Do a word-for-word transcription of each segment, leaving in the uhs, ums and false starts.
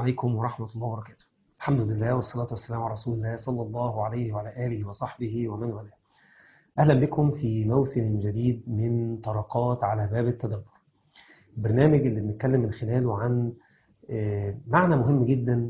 عليكم ورحمة الله وبركاته. الحمد لله والصلاة والسلام على رسول الله صلى الله عليه وعلى آله وصحبه ومن والاه. أهلا بكم في موسم جديد من طرقات على باب التدبر، البرنامج اللي بنتكلم من خلاله عن معنى مهم جدا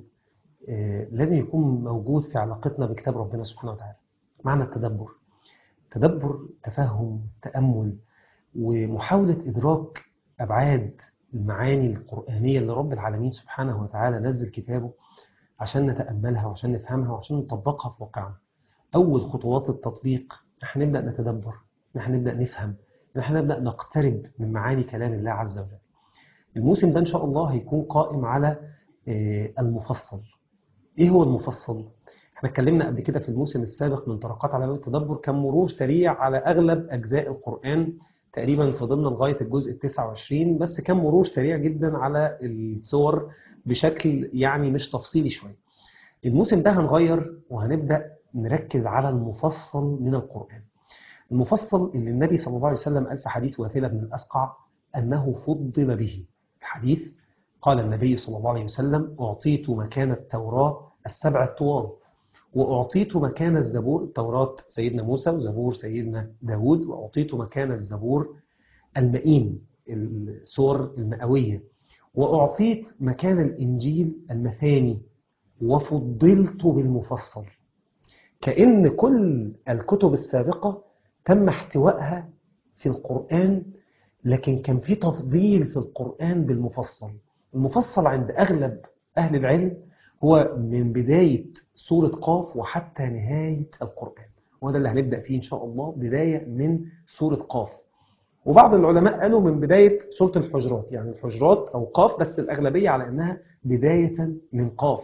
لازم يكون موجود في علاقتنا بكتاب ربنا سبحانه وتعالى، معنى التدبر. تدبر، تفهم، تأمل، ومحاولة إدراك أبعاد المعاني القرآنية اللي رب العالمين سبحانه وتعالى نزل كتابه عشان نتأملها وعشان نفهمها وعشان نطبقها في واقعنا. أول خطوات التطبيق نحن نبدأ نتدبر، نحن نبدأ نفهم، نحن نبدأ نقترب من معاني كلام الله عز وجل. الموسم ده إن شاء الله هيكون قائم على المفصل. إيه هو المفصل؟ احنا اتكلمنا قبل كده في الموسم السابق من طرقات على باب التدبر، كان مرور سريع على أغلب أجزاء القرآن، تقريبا فضلنا لغاية الجزء التاسع والعشرين، بس كان مرور سريع جدا على السور بشكل يعني مش تفصيلي شوية. الموسم ده هنغير وهنبدأ نركز على المفصل من القرآن. المفصل اللي النبي صلى الله عليه وسلم قال في حديث واثلة بن الأسقع أنه فضل به. الحديث قال النبي صلى الله عليه وسلم: أعطيت مكان التوراة السبع الطوال، وأعطيت مكان الزبور، التوراة سيدنا موسى وزبور سيدنا داود، وأعطيت مكان الزبور المئين، السور المئوية، وأعطيت مكان الإنجيل المثاني، وفضلت بالمفصل. كأن كل الكتب السابقة تم احتوائها في القرآن، لكن كان في تفضيل في القرآن بالمفصل. المفصل عند أغلب أهل العلم هو من بداية سورة قاف وحتى نهاية القرآن، وهذا اللي هنبدأ فيه إن شاء الله، بداية من سورة قاف. وبعض العلماء قالوا من بداية سورة الحجرات، يعني الحجرات أو قاف، بس الأغلبية على أنها بداية من قاف.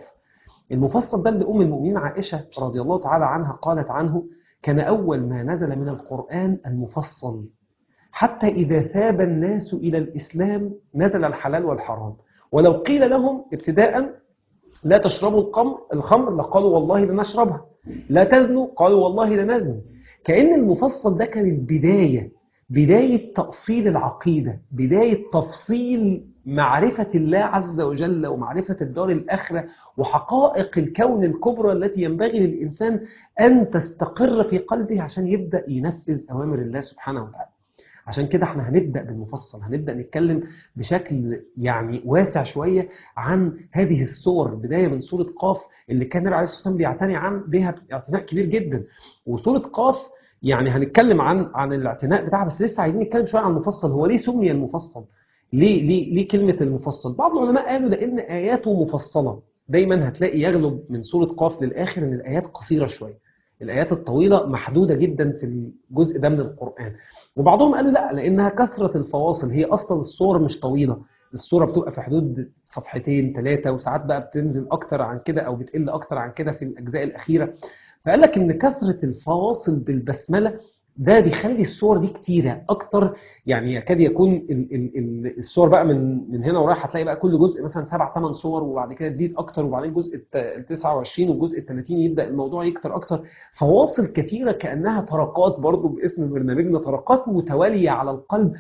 المفصل ده اللي أم المؤمنين عائشة رضي الله تعالى عنها قالت عنه: كان أول ما نزل من القرآن المفصل، حتى إذا ثاب الناس إلى الإسلام نزل الحلال والحرام، ولو قيل لهم ابتداء لا تشربوا الخمر الخمر لقالوا والله لنشربها، لا تزنوا قالوا والله لنزني. كأن المفصل ده كان البداية، بداية تأصيل العقيدة، بداية تفصيل معرفة الله عز وجل ومعرفة الدار الآخرة وحقائق الكون الكبرى التي ينبغي للإنسان أن تستقر في قلبه عشان يبدأ ينفذ أوامر الله سبحانه وتعالى. عشان كده احنا هنبدأ بالمفصل، هنبدأ نتكلم بشكل يعني واسع شوية عن هذه السور، بداية من سورة قاف اللي كان النبي عليه الصلاة والسلام بيعتني عن بها اعتناء كبير جدا. وسورة قاف يعني هنتكلم عن عن الاعتناء بتاعها، بس لسه عايزين نتكلم شوية عن المفصل. هو ليه سمي المفصل؟ ليه ليه ليه كلمة المفصل؟ بعض العلماء قالوا لأن آياته مفصلة. دايما هتلاقي يغلب من سورة قاف للآخر ان الآيات قصيرة شوية، الآيات الطويلة محدودة جدا في الجزء ده من القرآن. وبعضهم قالوا لا، لأنها كثرة الفواصل. هي أصلا السورة مش طويلة، السورة بتبقى في حدود صفحتين ثلاثة، وساعات بقى بتنزل أكتر عن كده أو بتقل أكتر عن كده في الأجزاء الأخيرة. فقال لك إن كثرة الفواصل بالبسملة ده بيخلي السور دي كتيرة أكتر، يعني يكاد يكون ال ال ال السور بقى من من هنا ورايح هتلاقي بقى كل جزء مثلا سبع ثمان سور، وبعد كده تزيد أكتر، وبعدين الجزء ال تسعة وعشرين والجزء ال ثلاثين يبدأ الموضوع يكتر أكتر. فواصل كثيرة كأنها طرقات، برضو باسم برنامجنا، طرقات متوالية على القلب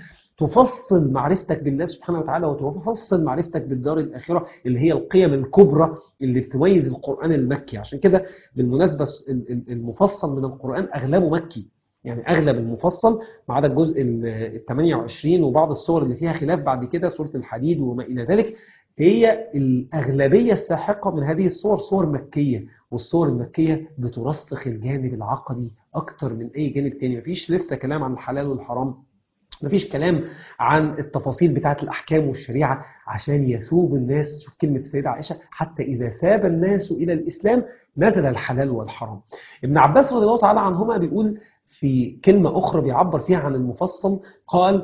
تفصل معرفتك بالله سبحانه وتعالى وتفصل معرفتك بالدار الآخرة اللي هي القيم الكبرى اللي بتميز القرآن المكي. عشان كده بالمناسبة المفصل من القرآن أغلبه مكي، يعني أغلب المفصل ما عدا الجزء ال ثمانية وعشرين وبعض السور اللي فيها خلاف بعد كده، سورة الحديد وما إلى ذلك، هي الأغلبية الساحقة من هذه السور سور مكية. والسور المكية بترسخ الجانب العقدي أكتر من أي جانب تاني. مفيش لسه كلام عن الحلال والحرام، مفيش كلام عن التفاصيل بتاعة الأحكام والشريعة، عشان يثوب الناس. شوف كلمة السيدة عائشة: حتى إذا ثاب الناس إلى الإسلام نزل الحلال والحرام. ابن عباس رضي الله تعالى عنهما بيقول في كلمة أخرى بيعبر فيها عن المفصل، قال: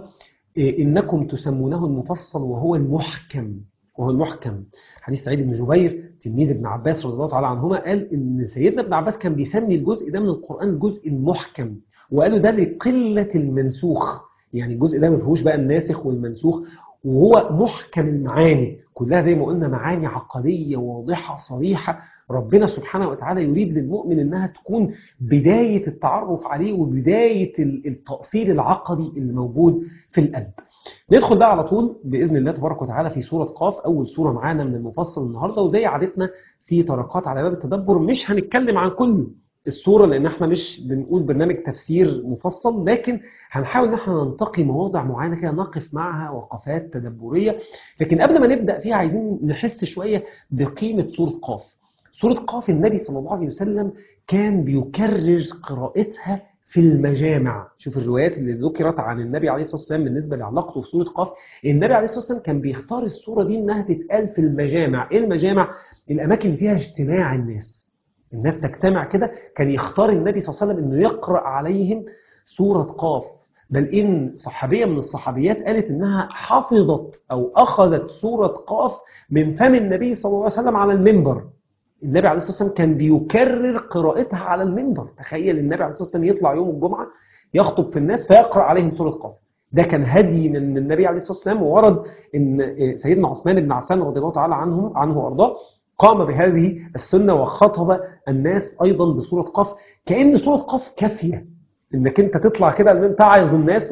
إنكم تسمونه المفصل وهو المحكم. وهو المحكم. حديث سعيد بن جبير تلميذ ابن عباس رضي الله تعالى عنهما قال إن سيدنا ابن عباس كان بيسمي الجزء ده من القرآن الجزء المحكم، وقالوا ده لقلة المنسوخ، يعني الجزء ده ما فيهوش بقى الناسخ والمنسوخ، وهو محكم المعاني كلها، زي ما قلنا معاني عقدية واضحة صريحة. ربنا سبحانه وتعالى يريد للمؤمن انها تكون بداية التعرف عليه وبداية التأصيل العقدي اللي موجود في القلب. ندخل بقى على طول بإذن الله تبارك وتعالى في سورة قاف، أول سورة معانا من المفصل النهاردة. وزي عادتنا في طرقات على باب التدبر مش هنتكلم عن كل السورة لأن احنا مش بنقول برنامج تفسير مفصل، لكن هنحاول ان احنا ننتقي مواضع معينة كده نقف معها وقفات تدبرية. لكن قبل ما نبدأ فيها عايزين نحس شوية بقيمة سورة قاف. سورة قاف النبي صلى الله عليه وسلم كان بيكرر قراءتها في المجامع. شوف الروايات اللي ذكرت عن النبي عليه الصلاة والسلام بالنسبة لعلاقته في سورة قاف. النبي عليه الصلاة والسلام كان بيختار السورة دي انها تتقال في المجامع. ايه المجامع؟ الاماكن اللي فيها اجتماع الناس، الناس تجتمع كده، كان يختار النبي صلى الله عليه وسلم انه يقرأ عليهم سورة قاف. بل ان صحابية من الصحابيات قالت انها حفظت او اخذت سورة قاف من فم النبي صلى الله عليه وسلم على المنبر. النبي عليه الصلاة والسلام كان بيكرر قراءتها على المنبر. تخيل النبي عليه الصلاة والسلام يطلع يوم الجمعة يخطب في الناس فيقرأ عليهم سورة قاف. ده كان هدي من النبي عليه الصلاة والسلام. وورد ان سيدنا عثمان بن عفان رضي الله تعالى عنه عنه وارضاه قام بهذه السنة وخطب الناس أيضا بسورة قاف، كأن سورة قاف كافية انك انت تطلع كده تعظ الناس.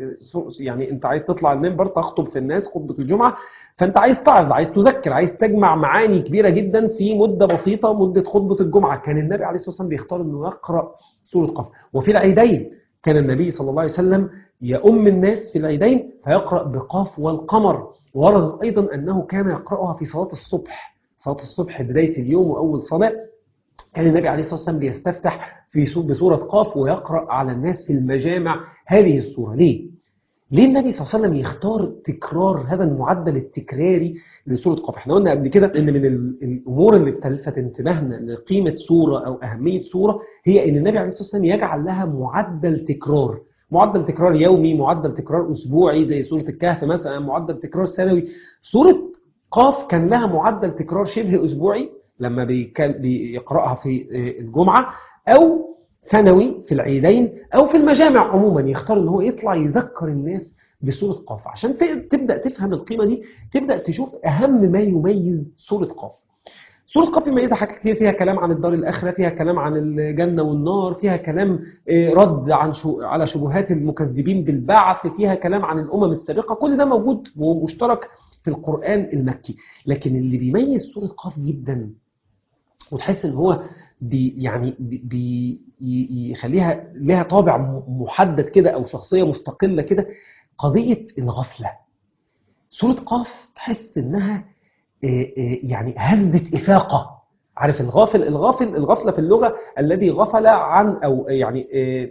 يعني انت عايز تطلع المنبر تخطب في الناس خطبة الجمعة، فانت عايز تعظ، عايز تذكر، عايز تجمع معاني كبيرة جدا في مدة بسيطة، مدة خطبة الجمعة. كان النبي عليه الصلاة والسلام بيختار انه يقرأ سورة قاف. وفي العيدين كان النبي صلى الله عليه وسلم يؤم الناس في العيدين فيقرأ بقاف والقمر. ورد ايضا انه كان يقرأها في صلاة الصبح، صلاة الصبح بداية اليوم وأول صلاة. كان النبي عليه الصلاة والسلام بيستفتح في بسورة قاف ويقرأ على الناس في المجامع هذه السورة. ليه؟ ليه النبي صلى الله عليه وسلم يختار تكرار هذا المعدل التكراري لسورة قاف؟ احنا قلنا قبل كده ان من الأمور اللي بتلفت انتباهنا لقيمة سورة أو أهمية سورة هي ان النبي عليه الصلاة والسلام يجعل لها معدل تكرار. معدل تكرار يومي، معدل تكرار أسبوعي زي سورة الكهف مثلا، معدل تكرار سنوي. سورة قاف كان لها معدل تكرار شبه أسبوعي لما بيقرأها في الجمعة، أو سنوي في العيدين، أو في المجامع عموما. يختار ان هو يطلع يذكر الناس بسورة قاف. عشان تبدأ تفهم القيمة دي تبدأ تشوف أهم ما يميز سورة قاف. سورة قاف ميزة حاجات كتير، فيها كلام عن الدار الآخرة، فيها كلام عن الجنة والنار، فيها كلام رد عن شو على شبهات المكذبين بالبعث، فيها كلام عن الأمم السابقة. كل ده موجود ومشترك في القرآن المكي. لكن اللي بيميز سورة قاف جدا وتحس ان هو بي يعني بيخليها بي لها طابع محدد كده او شخصية مستقلة كده، قضية الغفلة. سورة قاف تحس انها يعني هزة إفاقة. عارف الغافل؟ الغافل الغفلة في اللغة الذي غفل عن أو يعني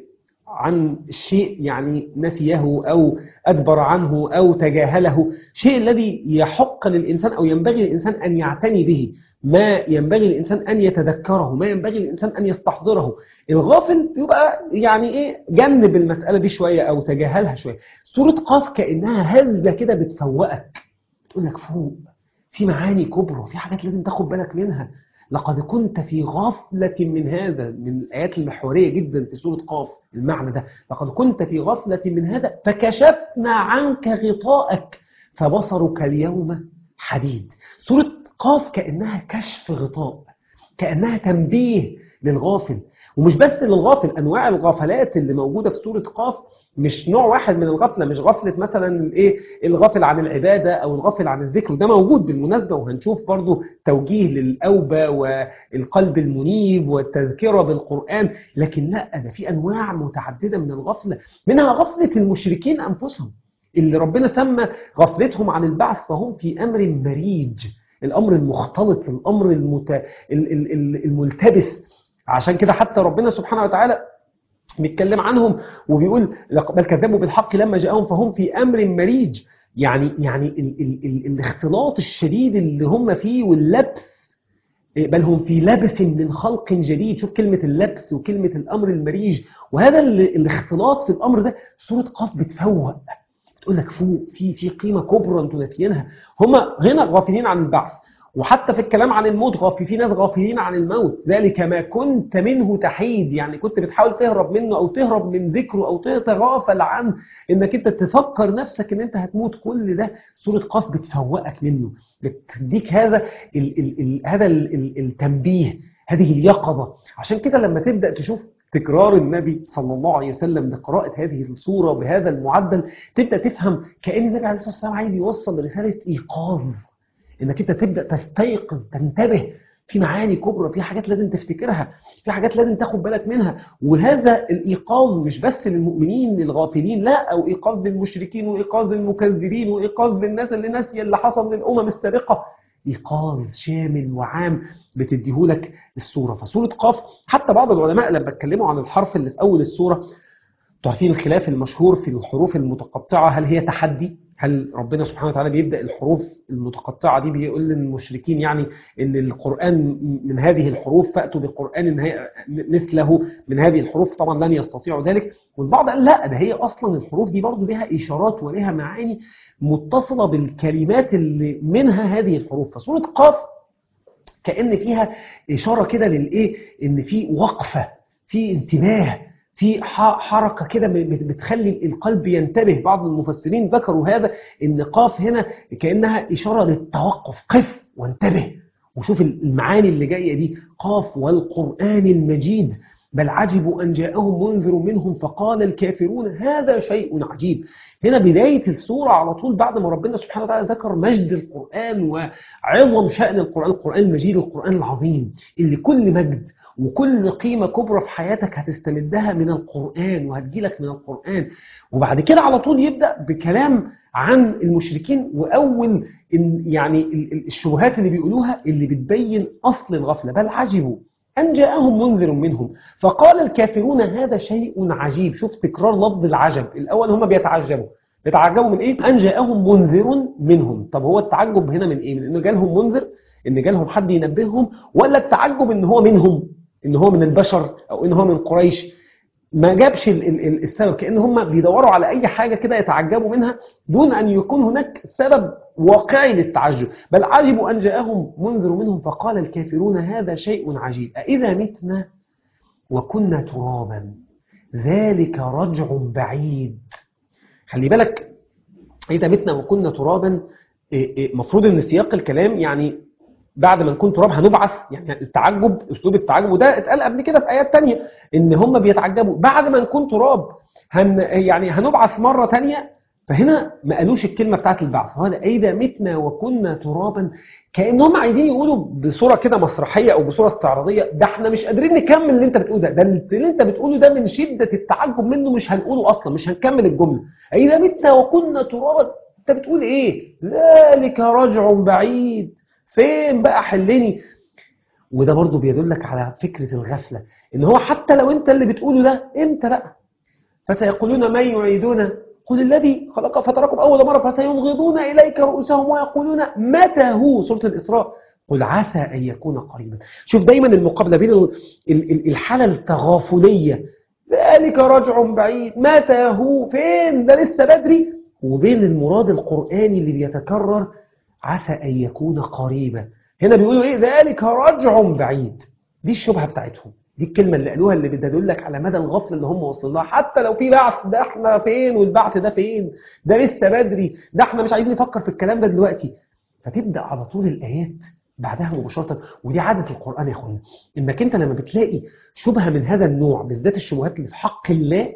عن الشيء، يعني نسيه أو أدبر عنه أو تجاهله، شيء الذي يحق للإنسان أو ينبغي للإنسان أن يعتني به، ما ينبغي للإنسان أن يتذكره، ما ينبغي للإنسان أن يستحضره. الغافل يبقى يعني إيه جنب المسألة دي شوية أو تجاهلها شوية. سورة قاف كأنها هزة كده بتفوقك، تقول لك فوق، في معاني كبرى، في حاجات لازم تاخد بالك منها. لقد كنت في غفلة من هذا، من الآيات المحورية جدا في سورة قاف المعنى ده. لقد كنت في غفلة من هذا فكشفنا عنك غطاءك فبصرك اليوم حديد. سورة قاف كأنها كشف غطاء، كأنها تنبيه للغافل. ومش بس للغافل، أنواع الغفلات اللي موجودة في سورة قاف مش نوع واحد من الغفلة. مش غفلة مثلا ايه الغافل عن العبادة او الغافل عن الذكر، ده موجود بالمناسبة، وهنشوف برضو توجيه للأوبة والقلب المنيب والتذكرة بالقرآن. لكن لا، ده في أنواع متعددة من الغفلة، منها غفلة المشركين أنفسهم اللي ربنا سمى غفلتهم عن البعث فهم في أمر مريج، الأمر المختلط، الأمر المت... الملتبس. عشان كده حتى ربنا سبحانه وتعالى بيتكلم عنهم وبيقول بل كذبوا بالحق لما جاءهم فهم في أمر مريج. يعني يعني ال ال ال الاختلاط الشديد اللي هم فيه واللبس، بل هم في لبس من خلق جديد. شوف كلمة اللبس وكلمة الأمر المريج، وهذا الاختلاط في الأمر ده سورة قاف بتفوق، تقول لك فوق، في في قيمة كبرى انتوا ناسيينها. هم هنا غافلين عن البعث، وحتى في الكلام عن الموت غافل، في ناس غافلين عن الموت. ذلك ما كنت منه تحيد، يعني كنت بتحاول تهرب منه او تهرب من ذكره او تتغافل عن انك انت تفكر نفسك ان انت هتموت. كل ده سورة قاف بتفوقك منه، بتديك هذا ال ال ال هذا ال ال التنبيه، هذه اليقظة. عشان كده لما تبدأ تشوف تكرار النبي صلى الله عليه وسلم لقراءة هذه السورة بهذا المعدل، تبدأ تفهم كأن النبي عليه الصلاة والسلام عايز يوصل رسالة إيقاظ، إنك أنت تبدأ تستيقظ، تنتبه في معاني كبرى، في حاجات لازم تفتكرها، في حاجات لازم تاخد بالك منها. وهذا الإيقاظ مش بس للمؤمنين الغافلين، لا، أو إيقاظ للمشركين وإيقاظ للمكذبين وإيقاظ للناس اللي ناسية اللي حصل للأمم السابقة. إيقاظ شامل وعام بتديهولك السورة. فسورة قاف، حتى بعض العلماء لما اتكلموا عن الحرف اللي في أول السورة، تعرفين الخلاف المشهور في الحروف المتقطعة، هل هي تحدي؟ هل ربنا سبحانه وتعالى بيبدأ الحروف المتقطعة دي بيقول للمشركين يعني إن القرآن من هذه الحروف، فأتوا بقرآن مثله من هذه الحروف؟ طبعا لن يستطيعوا ذلك. والبعض قال لا، ده هي أصلا الحروف دي برضو لها إشارات ولها معاني متصلة بالكلمات اللي منها هذه الحروف. فسورة قاف كأن فيها إشارة كده للإيه؟ إن في وقفة، في انتباه، في حركة كده بتخلي القلب ينتبه. بعض المفسرين ذكروا هذا، إن قاف هنا كأنها إشارة للتوقف، قف وانتبه وشوف المعاني اللي جاية دي. قاف والقرآن المجيد بل عجبوا أن جاءهم منذر منهم فقال الكافرون هذا شيء عجيب. هنا بداية السورة على طول بعد ما ربنا سبحانه وتعالى ذكر مجد القرآن وعظم شأن القرآن، القرآن المجيد، القرآن العظيم اللي كل مجد وكل قيمة كبرى في حياتك هتستمدها من القرآن وهتجيلك من القرآن. وبعد كده على طول يبدأ بكلام عن المشركين، وأول يعني الشبهات اللي بيقولوها اللي بتبين أصل الغفلة. بل عجبوا أن جاءهم منذر منهم فقال الكافرون هذا شيء عجيب. شوف تكرار لفظ العجب. الأول هم بيتعجبوا، بيتعجبوا من إيه؟ أن جاءهم منذر منهم. طب هو التعجب هنا من إيه؟ من إنه جالهم منذر، إن جالهم حد ينبههم، ولا التعجب إن هو منهم، إن هو من البشر، أو إن هو من قريش؟ ما جابش السبب، كأن هم بيدوروا على أي حاجة كده يتعجبوا منها دون أن يكون هناك سبب واقعي للتعجب. بل عجبوا أن جاءهم منذر منهم فقال الكافرون هذا شيء عجيب أإذا متنا وكنا ترابا ذلك رجع بعيد. خلي بالك، إذا متنا وكنا ترابا، مفروض أن سياق الكلام يعني بعد ما نكون تراب هنبعث. يعني التعجب، اسلوب التعجب وده اتقال قبل كده في ايات تانية، ان هم بيتعجبوا بعد ما نكون تراب هن يعني هنبعث مره تانية. فهنا ما قالوش الكلمه بتاعت البعث، هذا اذا متنا وكنا ترابا، كانهم عايزين يقولوا بصوره كده مسرحيه او بصوره استعراضيه، ده احنا مش قادرين نكمل اللي انت بتقوله ده، ده اللي انت بتقوله ده من شده التعجب منه مش هنقوله اصلا، مش هنكمل الجمله. اذا متنا وكنا ترابا، انت بتقول ايه؟ ذلك رجع بعيد، فين بقى حلني؟ وده برضو بيدلك على فكرة الغفلة، ان هو حتى لو انت اللي بتقوله ده، امتى بقى؟ فسيقولون من يعيدون قل الذي خلق فتركم أول مرة فسينغضون إليك رؤوسهم ويقولون متى هو. سورة الإسراء قل عسى أن يكون قريبا. شوف دايما المقابلة بين الحالة التغافلية ذلك رجع بعيد، متى هو، فين ده لسه بدري، وبين المراد القرآني اللي بيتكرر عسى أن يكون قريبا. هنا بيقولوا إيه؟ ذلك رجع بعيد. دي الشبهة بتاعتهم، دي الكلمة اللي قالوها اللي بتدلك على مدى الغفل اللي هم وصلوا لها. حتى لو في بعث، ده احنا فين والبعث ده فين؟ ده لسه بدري، ده احنا مش عايزين نفكر في الكلام ده دلوقتي. فتبدأ على طول الآيات بعدها مباشرة. ودي عادة القرآن يا اخوانا، انك انت لما بتلاقي شبهة من هذا النوع، بالذات الشبهات اللي في حق الله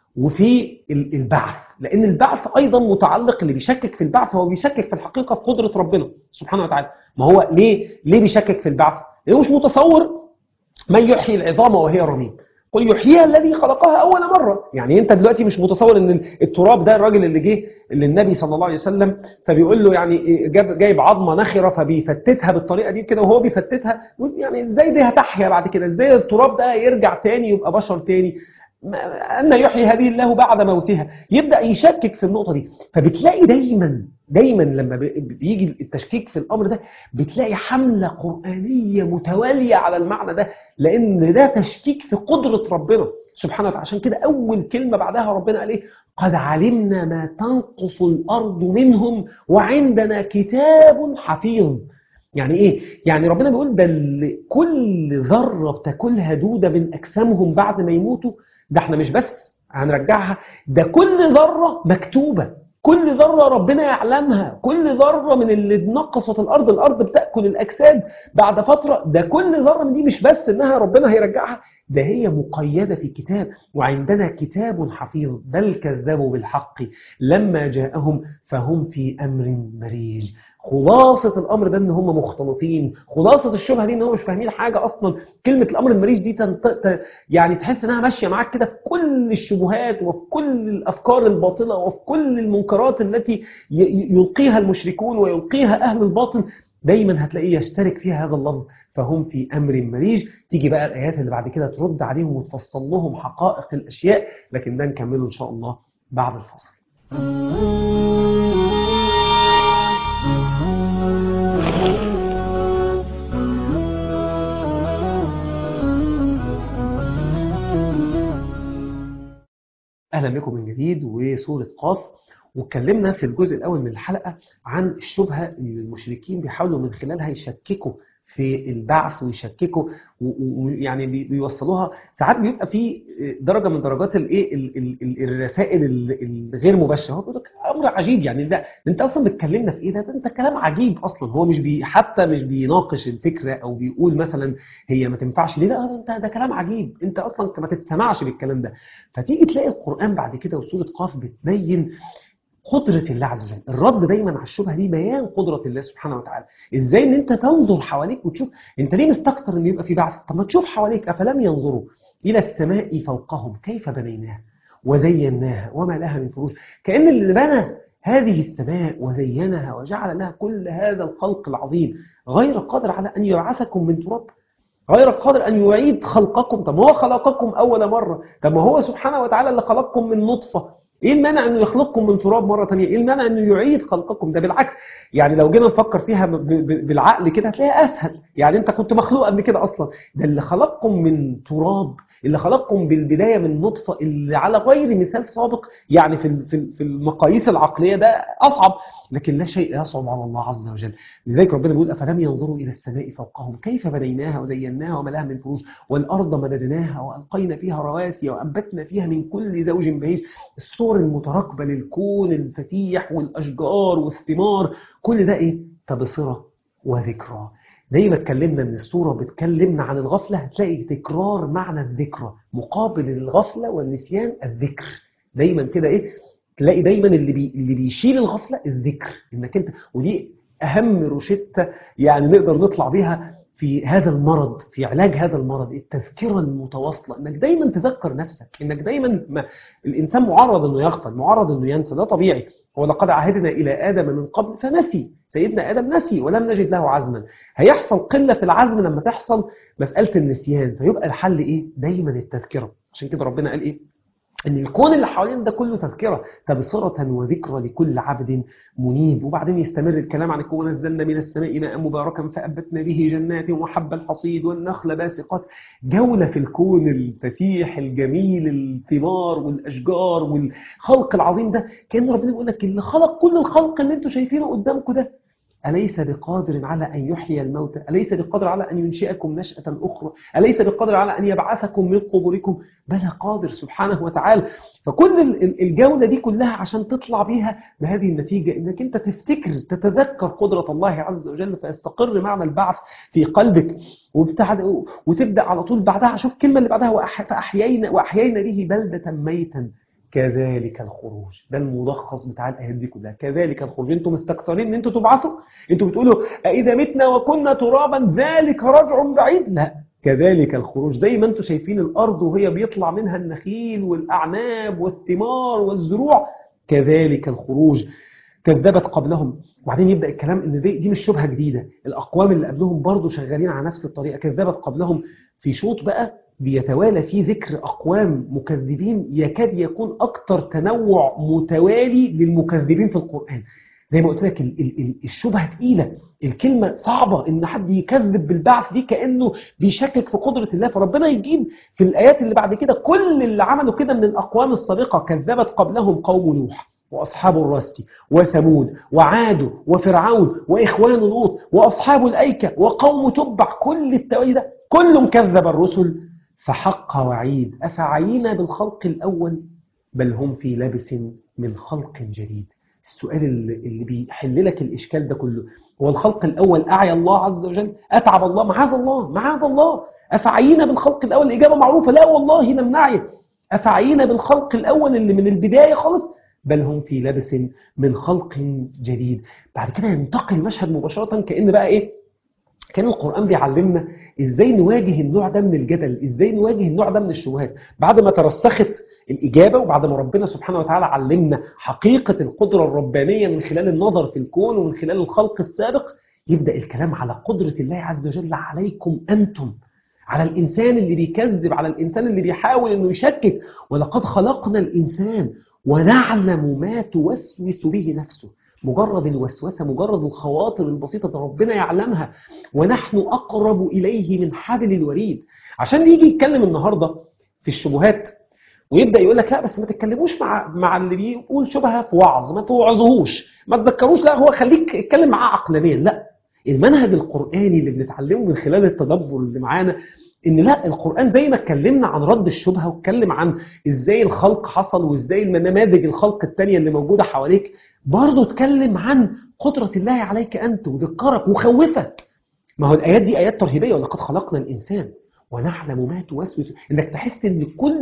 وفي البعث، لأن البعث أيضا متعلق، اللي بيشكك في البعث هو بيشكك في الحقيقة في قدرة ربنا سبحانه وتعالى. ما هو ليه ليه بيشكك في البعث؟ لأنه مش متصور من يحيي العظام وهي رميم قل يحييها الذي خلقها أول مرة. يعني أنت دلوقتي مش متصور أن التراب ده الراجل اللي جه للنبي صلى الله عليه وسلم فبيقول له يعني جاب جايب عظمة نخرة فبيفتتها بالطريقة دي كده، وهو بيفتتها يعني ازاي دي هتحيا بعد كده؟ ازاي التراب ده يرجع تاني يبقى بشر تاني؟ أن يحيي هذه الله بعد موتها. يبدأ يشكك في النقطة دي. فبتلاقي دايما دايما لما بيجي التشكيك في الأمر ده بتلاقي حملة قرآنية متوالية على المعنى ده، لأن ده تشكيك في قدرة ربنا سبحانه وتعالى. عشان كده أول كلمة بعدها ربنا قال إيه؟ قد علمنا ما تنقص الأرض منهم وعندنا كتاب حفيظ. يعني إيه؟ يعني ربنا بيقول بل كل ذرة بتاكلها دودة من أجسامهم بعد ما يموتوا، ده احنا مش بس هنرجعها، ده كل ذرة مكتوبة. كل ذرة ربنا يعلمها، كل ذرة من اللي نقصت الأرض، الأرض بتأكل الأجساد بعد فترة، ده كل ذرة من دي مش بس إنها ربنا هيرجعها، ده هي مقيدة في كتاب، وعندنا كتاب حفيظ. بل كذبوا بالحق لما جاءهم فهم في أمر مريج. خلاصة الأمر ده إن هم مختلطين، خلاصة الشبهة دي إن هم مش فاهمين حاجة أصلا. كلمة الأمر المريج دي تنط... يعني تحس إنها ماشية معاك كده في كل الشبهات وفي كل الأفكار الباطلة وفي كل المنكرات التي ي... يلقيها المشركون ويلقيها أهل الباطل، دايما هتلاقيه يشترك فيها هذا اللفظ، فهم في أمر مريج. تيجي بقى الآيات اللي بعد كده ترد عليهم وتفصل لهم حقائق الأشياء، لكن ده نكمله إن شاء الله بعد الفصل. أهلا بكم من جديد وسورة قاف. واتكلمنا في الجزء الأول من الحلقة عن الشبهة اللي المشركين بيحاولوا من خلالها يشككوا في البعث ويشككوا ويعني بيوصلوها. ساعات بيبقى في درجة من درجات الايه الرسائل الغير مباشرة، هو بيقول لك أمر عجيب، يعني ده أنت أصلا بتكلمنا في إيه؟ ده أنت كلام عجيب أصلا. هو مش بي حتى مش بيناقش الفكرة أو بيقول مثلا هي ما تنفعش ليه، ده أنت ده كلام عجيب، أنت أصلا ما تتسمعش بالكلام ده. فتيجي تلاقي القرآن بعد كده وسورة قاف بتبين قدرة الله عز وجل. الرد دايما على الشبهة دي بيان قدرة الله سبحانه وتعالى. ازاي ان انت تنظر حواليك وتشوف انت ليه مستكتر ان يبقى في بعث؟ طب ما تشوف حواليك. افلم ينظروا الى السماء فوقهم كيف بنيناها وزيناها وما لها من فروج. كأن اللي بنى هذه السماء وزينها وجعل لها كل هذا الخلق العظيم غير قادر على ان يبعثكم من تراب، غير قادر أن يعيد خلقكم. طب ما هو خلقكم أول مرة، طب ما هو سبحانه وتعالى اللي خلقكم من نطفة، إيه المانع أنه يخلقكم من تراب مرة تانية؟ إيه المانع أنه يعيد خلقكم؟ ده بالعكس، يعني لو جينا نفكر فيها بالعقل كده هتلاقيها أسهل. يعني أنت كنت مخلوق قبل كده أصلا، ده اللي خلقكم من تراب، اللي خلقكم بالبداية من نطفة، اللي على غير مثال سابق يعني في في المقاييس العقلية ده أصعب، لكن لا شيء يصعب على الله عز وجل. لذلك ربنا بيقول أفلم ينظروا إلى السماء فوقهم كيف بنيناها وزيناها وما لها من فروج والأرض مددناها وألقينا فيها رواسي وأنبتنا فيها من كل زوج بهيج. الصور المتراكبة للكون الفتيح والأشجار والثمار، كل ده إيه؟ تبصرة وذكرى. زي ما اتكلمنا ان السورة بتكلمنا عن الغفلة، هتلاقي تكرار معنى الذكرى مقابل الغفلة والنسيان الذكر. دايما كده ايه، تلاقي دايما اللي بي اللي بيشيل الغفلة الذكر، انك انت، ودي اهم روشتة يعني نقدر نطلع بيها في هذا المرض، في علاج هذا المرض، التذكرة المتواصلة، انك دايما تذكر نفسك، انك دايما ما الانسان معرض انه يغفل، معرض انه ينسى، ده طبيعي. ولقد عهدنا الى ادم من قبل فنسي، سيدنا ادم نسي ولم نجد له عزما. هيحصل قلة في العزم لما تحصل مسألة النسيان، فيبقى الحل ايه؟ دايما التذكرة. عشان كده ربنا قال ايه؟ ان الكون اللي حوالين ده كله تذكرة، تبصرة وذكرى لكل عبد منيب. وبعدين يستمر الكلام عن الكون. نزلنا من السماء ماء مباركا فأنبتنا به جنات وحب الحصيد والنخل باسقات. جولة في الكون الفسيح الجميل، الثمار والأشجار والخلق العظيم ده. كأن ربنا بيقول لك اللي خلق كل الخلق اللي انتوا شايفينه قدامكم ده أليس بقادر على أن يحيي الموتى؟ أليس بقادر على أن ينشئكم نشأة أخرى؟ أليس بقادر على أن يبعثكم من قبوركم؟ بلى قادر سبحانه وتعالى. فكل الجولة دي كلها عشان تطلع بيها بهذه النتيجة، إنك أنت تفتكر تتذكر قدرة الله عز وجل، فيستقر معنى البعث في قلبك، وتبدأ على طول بعدها. شوف الكلمة اللي بعدها، وأحيينا, وأحيينا به بلدة ميتا كذلك الخروج. ده الملخص بتاع الايات دي كلها، كذلك الخروج. انتم مستكترين ان انتم تبعثوا، انتم بتقولوا اذا متنا وكنا ترابا ذلك رجع بعيد. لا، كذلك الخروج. زي ما انتم شايفين الارض وهي بيطلع منها النخيل والاعناب والثمار والزروع، كذلك الخروج. كذبت قبلهم. وبعدين يبدا الكلام ان دي, دي مش شبهه جديده، الاقوام اللي قبلهم برضو شغالين على نفس الطريقه. كذبت قبلهم في شوط بقى بيتوالى فيه ذكر أقوام مكذبين، يكاد يكون أكتر تنوع متوالي للمكذبين في القرآن. زي ما قلت لك الشبهة تقيلة، الكلمة صعبة إن حد يكذب بالبعث دي كأنه بيشكك في قدرة الله. فربنا يجيب في الآيات اللي بعد كده كل اللي عملوا كده من الأقوام السابقة. كذبت قبلهم قوم نوح وأصحاب الرس وثمود وعاد وفرعون وإخوان لوط وأصحاب الأيكة وقوم تبع. كل التوالي ده كلهم كذب الرسل فحق وعيد. أفعينا بالخلق الأول بل هم في لبس من خلق جديد. السؤال اللي, اللي بيحل لك الإشكال ده كله، هو الخلق الأول أعيا الله عز وجل؟ أتعب الله؟ معاذ الله، معاذ الله. أفعينا بالخلق الأول؟ الإجابة معروفة، لا والله لم نعي. أفعينا بالخلق الأول اللي من البداية خالص؟ بل هم في لبس من خلق جديد. بعد كده ينتقل المشهد مباشرة، كأن بقى إيه؟ كان القرآن بيعلمنا إزاي نواجه النوع ده من الجدل، إزاي نواجه النوع ده من الشبهات. بعد ما ترسخت الإجابة، وبعد ما ربنا سبحانه وتعالى علمنا حقيقة القدرة الربانية من خلال النظر في الكون ومن خلال الخلق السابق، يبدأ الكلام على قدرة الله عز وجل عليكم أنتم، على الإنسان اللي بيكذب، على الإنسان اللي بيحاول أنه يشكك. ولقد خلقنا الإنسان ونعلم ما توسوس به نفسه. مجرد الوسوسة، مجرد الخواطر البسيطة ده ربنا يعلمها. ونحن أقرب إليه من حبل الوريد. عشان يجي يتكلم النهاردة في الشبهات ويبدأ يقول لك لا بس ما تتكلموش مع مع اللي بيقول شبهة في وعظ، ما توعظهوش، ما تذكروش، لا هو خليك اتكلم معاه عقلانيا. لا، المنهج القرآني اللي بنتعلمه من خلال التدبر اللي معانا، ان لا، القرآن زي ما اتكلمنا عن رد الشبهة واتكلم عن ازاي الخلق حصل وازاي النماذج الخلق التانية اللي موجودة حواليك، برضه اتكلم عن قدرة الله عليك أنت وذكرك وخوفك. ما هو الآيات دي آيات ترهيبية، ولقد خلقنا الإنسان ونعلم ما توسوس، إنك تحس إن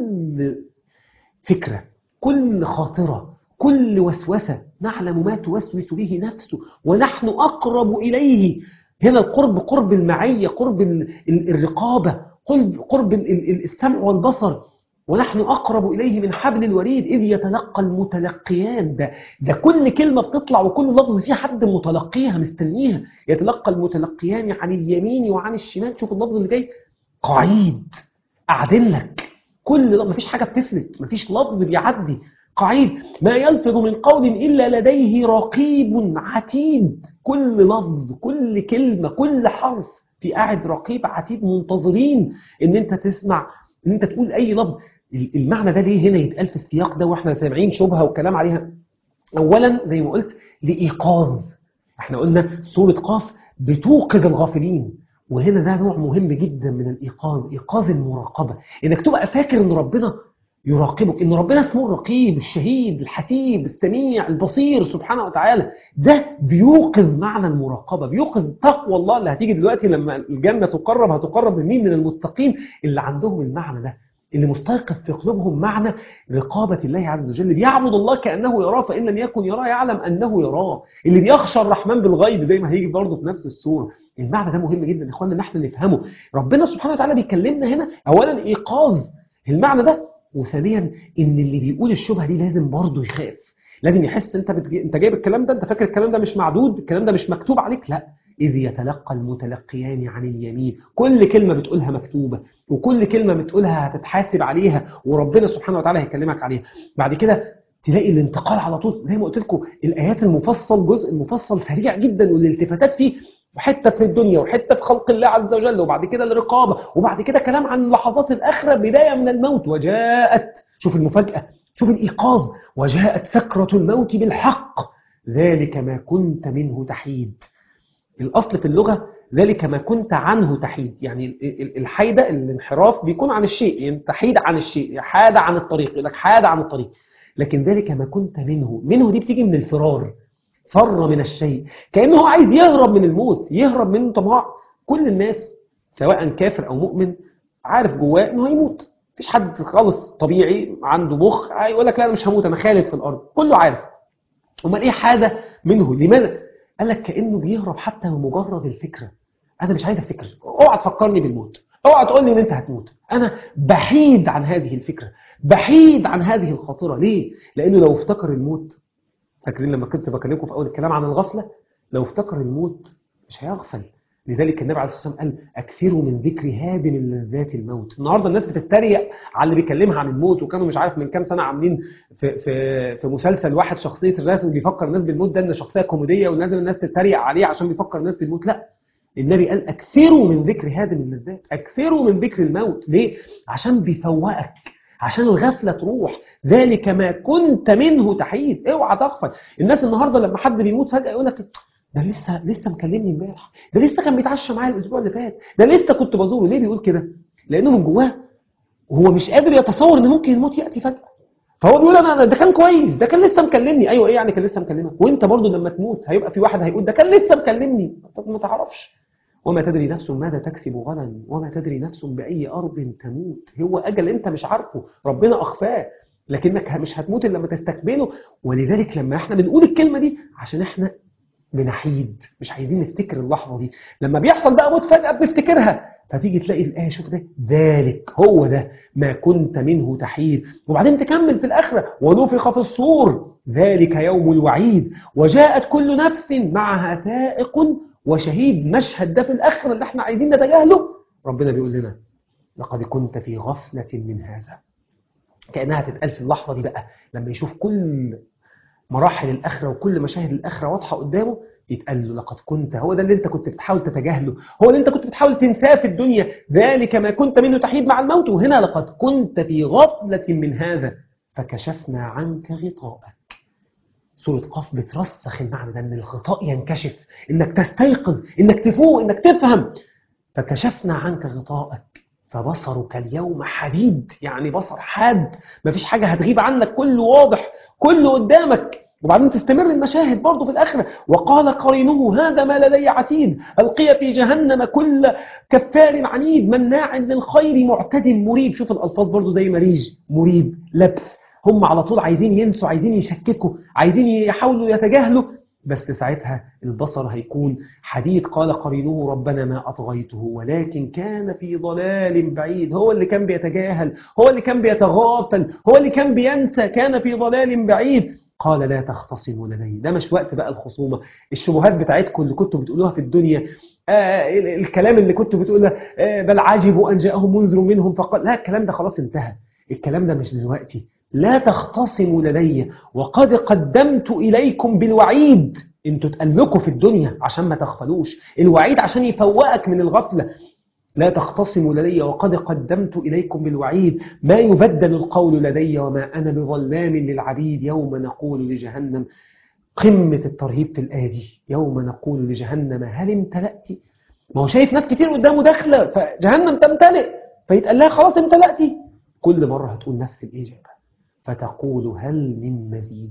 كل فكرة، كل خاطرة، كل وسوسة نعلم ما توسوس به نفسه ونحن أقرب إليه. هنا القرب قرب المعية، قرب الرقابة، قرب, قرب السمع والبصر. ونحن أقرب إليه من حبل الوريد إذ يتلقى المتلقيان. ده, ده كل كلمة بتطلع وكل لفظ فيه حد متلقيها مستنيها. يتلقى المتلقيان عن اليمين وعن الشمال. شوف اللفظ اللي جاي، قعيد، قاعدين لك. كل لفظ، مفيش حاجة بتفلت، مفيش لفظ بيعدي، قعيد. ما يلفظ من قول إلا لديه رقيب عتيد. كل لفظ، كل كلمة، كل حرف في قاعد رقيب عتيد منتظرين ان انت تسمع، ان انت تقول اي لفظ. المعنى ده ليه هنا يتقال في السياق ده واحنا سامعين شبهة وكلام عليها؟ اولا زي ما قلت لإيقاظ. احنا قلنا سورة قاف بتوقظ الغافلين، وهنا ده نوع مهم جدا من الإيقاظ، إيقاظ المراقبة. انك تبقى فاكر ان ربنا يراقبك، ان ربنا اسمه الرقيب، الشهيد، الحسيب، السميع، البصير سبحانه وتعالى. ده بيوقظ معنى المراقبة، بيوقظ تقوى الله اللي هتيجي دلوقتي لما الجنة تقرب. هتقرب من مين؟ من المتقين اللي عندهم المعنى ده، اللي مستيقظ في قلوبهم معنى رقابة الله عز وجل، بيعبد الله كأنه يراه فإن لم يكن يراه يعلم أنه يراه، اللي بيخشى الرحمن بالغيب زي ما هيجي برضه في نفس السورة. المعنى ده مهم جدا يا اخوانا ان احنا نفهمه. ربنا سبحانه وتعالى بيكلمنا هنا اولا ايقاظ المعنى ده، وثانيا ان اللي بيقول الشبهه دي لازم برضه يخاف، لازم يحس انت بتجي... انت جايب الكلام ده، انت فاكر الكلام ده مش معدود، الكلام ده مش مكتوب عليك. لا، اذ يتلقى المتلقيان عن اليمين. كل كلمه بتقولها مكتوبه، وكل كلمه بتقولها هتتحاسب عليها، وربنا سبحانه وتعالى هيكلمك عليها. بعد كده تلاقي الانتقال على طول زي ما قلت لكم، الايات المفصل، جزء المفصل سريع جدا، والالتفاتات فيه وحتة في الدنيا وحتة في خلق الله عز وجل، وبعد كده الرقابة، وبعد كده كلام عن لحظات الآخرة، بداية من الموت. وجاءت، شوف المفاجأة، شوف الإيقاظ، وجاءت سكرة الموت بالحق ذلك ما كنت منه تحيد. الأصل في اللغة ذلك ما كنت عنه تحيد، يعني الحيدة الانحراف بيكون عن الشيء، يعني تحيد عن الشيء، حاد عن الطريق، يقول لك حاد عن الطريق. لكن ذلك ما كنت منه، منه دي بتيجي من الفرار، فر من الشيء، كأنه هو عايز يهرب من الموت، يهرب من طمع. كل الناس سواء كافر أو مؤمن عارف جواه أنه هيموت. مفيش حد خالص طبيعي عنده مخ يقول لك لا أنا مش هموت، أنا خالد في الأرض. كله عارف. امال إيه حاجة منه؟ لماذا؟ قال لك كأنه بيهرب حتى من مجرد الفكرة. أنا مش عايز أفتكر، اوعى تفكرني بالموت، اوعى تقول لي ان انت هتموت. انا بحيد عن هذه الفكرة، بحيد عن هذه الخاطرة. ليه؟ لأنه لو افتكر الموت، فاكرين لما كنت بكلمكم في أول الكلام عن الغفلة، لو افتكر الموت مش هيغفل. لذلك النبي عليه الصلاة والسلام قال أكثروا من ذكر هادم اللذات الموت. النهاردة الناس بتتريق على اللي بيكلمها عن الموت، وكانوا مش عارف من كام سنة عاملين في في في مسلسل واحد شخصية الرسم بيفكر الناس بالموت، ده إن شخصية كوميدية ونازل الناس تتريق عليه عشان بيفكر الناس بالموت. لا، النبي قال أكثروا من ذكر هادم اللذات، أكثروا من ذكر الموت. ليه؟ عشان بيفوقك، عشان الغفلة تروح. ذلك ما كنت منه تحيد، اوعى تغفل. الناس النهاردة لما حد بيموت فجأة يقول لك ده لسه لسه مكلمني امبارح، ده لسه كان بيتعشى معايا الاسبوع اللي فات، ده لسه كنت بزوره. ليه بيقول كده؟ لانه من جواه هو مش قادر يتصور ان ممكن الموت ياتي فجأة. فهو بيقول انا ده كان كويس، ده كان لسه مكلمني. ايوه ايه يعني كان لسه مكلمك؟ وانت برضو لما تموت هيبقى في واحد هيقول ده كان لسه مكلمني. طب ما تعرفش. وما تدري نفس ماذا تكسب غدا وما تدري نفس بأي أرض تموت. هو أجل أنت مش عارفه، ربنا أخفاه، لكنك مش هتموت إلا لما تستقبله. ولذلك لما احنا بنقول الكلمة دي عشان احنا بنحيد، مش عايزين نفتكر اللحظة دي. لما بيحصل بقى موت فجأة بنفتكرها، فتيجي تلاقي الآية شوف ده، ذلك هو ده ما كنت منه تحيد. وبعدين تكمل في الآخرة ونفخ في الصور ذلك يوم الوعيد وجاءت كل نفس معها سائق وشهيد. مشهد ده في الآخرة اللي احنا عايزين نتجاهله، ربنا بيقول لنا لقد كنت في غفلة من هذا. كأنها تتقال في اللحظة دي بقى لما يشوف كل مراحل الآخرة وكل مشاهد الآخرة واضحة قدامه، يتقال له لقد كنت، هو ده اللي انت كنت بتحاول تتجاهله، هو اللي انت كنت بتحاول تنساه في الدنيا، ذلك ما كنت منه تحيد مع الموت. وهنا لقد كنت في غفلة من هذا فكشفنا عنك غطاءك. سورة قاف بترسخ المعنى ده، ان الغطاء ينكشف، انك تستيقظ، انك تفوق، انك تفهم. فكشفنا عنك غطاءك فبصرك اليوم حديد، يعني بصر حاد، مفيش حاجة هتغيب عنك، كله واضح، كله قدامك. وبعدين تستمر المشاهد برضه في الآخرة. وقال قرينه هذا ما لدي عتيد ألقي في جهنم كل كفار عنيد مناع للخير معتد مريب. شوف الألفاظ برضه زي مريج، مريب، لبس. هم على طول عايزين ينسوا، عايزين يشككوا، عايزين يحاولوا يتجاهلوا، بس ساعتها البصر هيكون حديد. قال قرينه ربنا ما أطغيته ولكن كان في ضلال بعيد. هو اللي كان بيتجاهل، هو اللي كان بيتغافل، هو اللي كان بينسى، كان في ضلال بعيد. قال لا تختصموا لدي. ده مش وقت بقى الخصومة، الشبهات بتاعتكم اللي كنتوا بتقولوها في الدنيا، آه الكلام اللي كنتوا بتقوله، آه بل عجبوا أن جاءهم منذر منهم فقال. لا، الكلام ده خلاص انتهى، الكلام ده مش دلوقتي. لا تختصموا لدي وقد قدمت إليكم بالوعيد. انتوا تقلقوا في الدنيا عشان ما تغفلوش، الوعيد عشان يفوقك من الغفلة. لا تختصموا لدي وقد قدمت إليكم بالوعيد ما يبدل القول لدي وما أنا بظلام للعبيد. يوم نقول لجهنم، قمة الترهيب في الآية دي، يوم نقول لجهنم هل امتلأت. ما هو شايف ناس كتير قدامه داخلة فجهنم تمتلئ، فيتقال لها خلاص امتلأتي. كل مرة هتقول نفس الإجابة، فتقول هل من مزيد.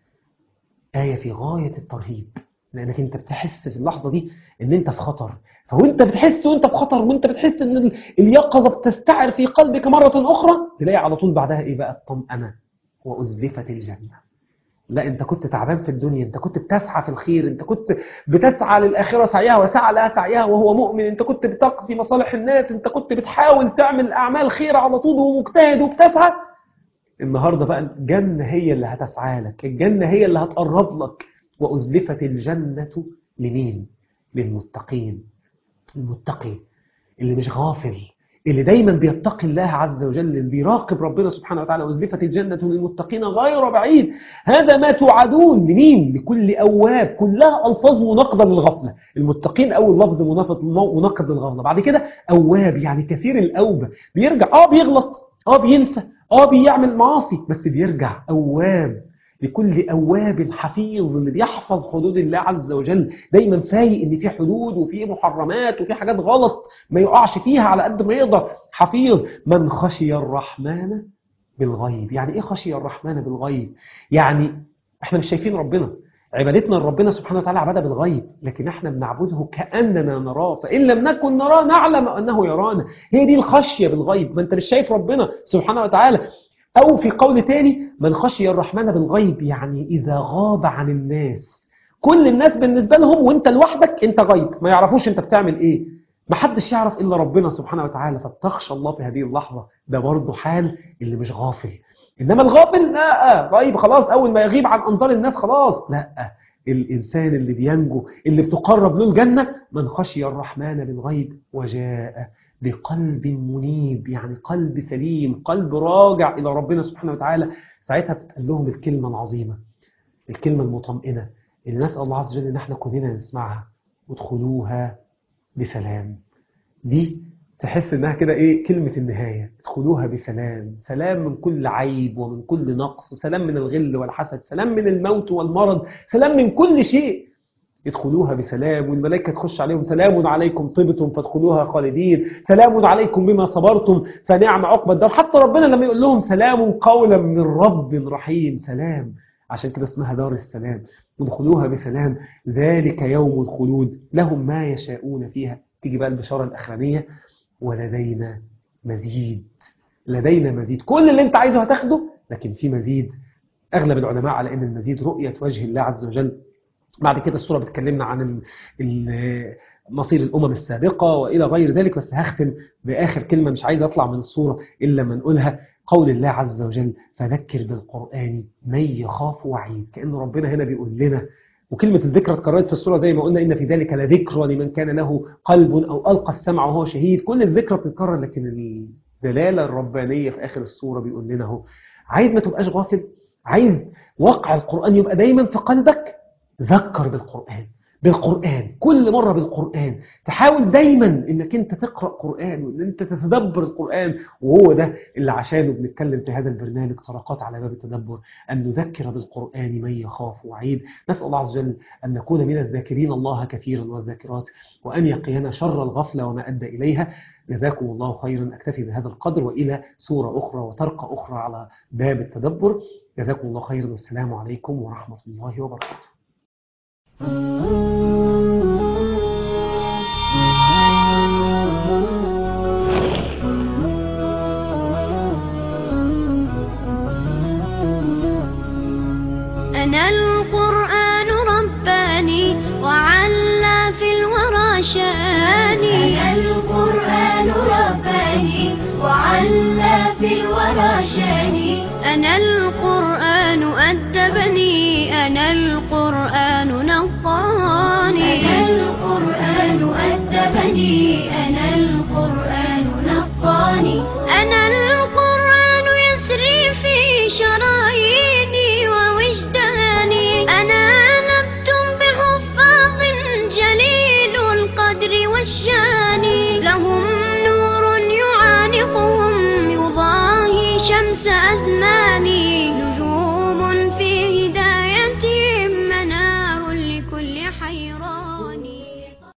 آية في غاية الترهيب، لأنك أنت بتحس في اللحظة دي أن أنت في خطر. فوانت بتحس وانت في خطر، وانت بتحس أن اليقظة بتستعر في قلبك مرة أخرى، تلاقي على طول بعدها إيه بقى؟ الطمأنة وأزلفت الجنة. لا، أنت كنت تعبان في الدنيا، أنت كنت بتسعى في الخير، أنت كنت بتسعى للآخرة سعيها وسعى لها سعيها وهو مؤمن، أنت كنت بتقضي مصالح الناس، أنت كنت بتحاول تعمل أعمال خير على طول ومجتهد وبتسعى. النهاردة بقى الجنة هي اللي هتسعى لك، الجنة هي اللي هتقرب لك. وأزلفت الجنة لمين؟ للمتقين. المتقي اللي مش غافل، اللي دايما بيتقي الله عز وجل، اللي بيراقب ربنا سبحانه وتعالى. أزلفت الجنة للمتقين غير بعيد. هذا ما توعدون لمين؟ لكل أواب. كلها ألفاظ مناقضة للغفلة. المتقين أول لفظ مناقض للغفلة، بعد كده أواب يعني كثير الأوبة، بيرجع، آه بيغلط، آه بينسى، آه بيعمل معاصي، بس بيرجع. أواب، لكل أواب حفيظ، اللي بيحفظ حدود الله عز وجل، دايما فايق ان في حدود وفي محرمات وفي حاجات غلط ما يقعش فيها على قد ما يقدر. حفيظ. من خشي الرحمن بالغيب. يعني ايه خشي الرحمن بالغيب؟ يعني احنا مش شايفين ربنا، عبادتنا لربنا سبحانه وتعالى عبادة بالغيب، لكن احنا بنعبده كأننا نراه، فإن لم نكن نراه نعلم أنه يرانا. هي دي الخشية بالغيب، ما انت مش شايف ربنا سبحانه وتعالى. أو في قول تاني من خشي الرحمن بالغيب، يعني إذا غاب عن الناس، كل الناس بالنسبة لهم وانت لوحدك انت غيب، ما يعرفوش انت بتعمل ايه، ما حدش يعرف إلا ربنا سبحانه وتعالى، فتخشى الله في هذه اللحظة. ده برضه حال اللي مش غافل. إنما الغافل لا، غيب خلاص، أول ما يغيب عن أنظار الناس خلاص. لا، الإنسان اللي بينجو، اللي بتقرب له الجنة، من خشي الرحمن بالغيب وجاء بقلب منيب، يعني قلب سليم، قلب راجع إلى ربنا سبحانه وتعالى. ساعتها بتقال لهم الكلمة العظيمة، الكلمة المطمئنة اللي نسأل الله عز وجل إن احنا كلنا نسمعها: ادخلوها بسلام. دي تحس إنها كده إيه كلمة النهاية، ادخلوها بسلام، سلام من كل عيب ومن كل نقص، سلام من الغل والحسد، سلام من الموت والمرض، سلام من كل شيء. يدخلوها بسلام، والملائكة تخش عليهم سلام عليكم طبتم فادخلوها خالدين، سلام عليكم بما صبرتم فنعم عقبى الدار. حتى ربنا لما يقول لهم سلام قولا من رب رحيم، سلام، عشان كده اسمها دار السلام. ادخلوها بسلام ذلك يوم الخلود لهم ما يشاءون فيها. تيجي بقى البشارة الأخرانية، ولدينا مزيد. لدينا مزيد، كل اللي انت عايزه هتاخده، لكن في مزيد. أغلب العلماء على أن المزيد رؤية وجه الله عز وجل. بعد كده السورة بتكلمنا عن مصير الأمم السابقة وإلى غير ذلك، بس هختم بآخر كلمة مش عايز أطلع من السورة إلا ما نقولها. قول الله عز وجل فذكر بالقرآن من يخاف وعيد. كأن ربنا هنا بيقول لنا، وكلمة الذكر اتكررت في السورة زي ما قلنا إن في ذلك لذكرى لمن كان له قلب أو ألقى السمع وهو شهيد. كل الذكرى بتتكرر، لكن الدلالة الربانية في آخر السورة بيقول لنا هو عايز ما تبقاش غافل، عايز واقع القرآن يبقى دايما في قلبك. ذكر بالقرآن، بالقرآن كل مرة بالقرآن. تحاول دايما انك انت تقرأ قرآن وان انت تتدبر القرآن، وهو ده اللي عشانه بنتكلم في هذا البرنامج طرقات على باب التدبر، أن نذكر بالقرآن من يخاف وعيد. نسأل الله عز وجل أن نكون من الذاكرين الله كثيرا والذاكرات، وأن يقينا شر الغفلة وما أدى إليها. جزاكم الله خيرا. أكتفي بهذا القدر، وإلى سورة أخرى وطرقة أخرى على باب التدبر. جزاكم الله خيرا، والسلام عليكم ورحمة الله وبركاته. أنا القرآن رباني وعلى في الورى شاني. أنا القرآن رباني وعلى في الورى شاني. أنا القرآن أدبني، أنا القرآن نقاني. أنا القرآن أدبني.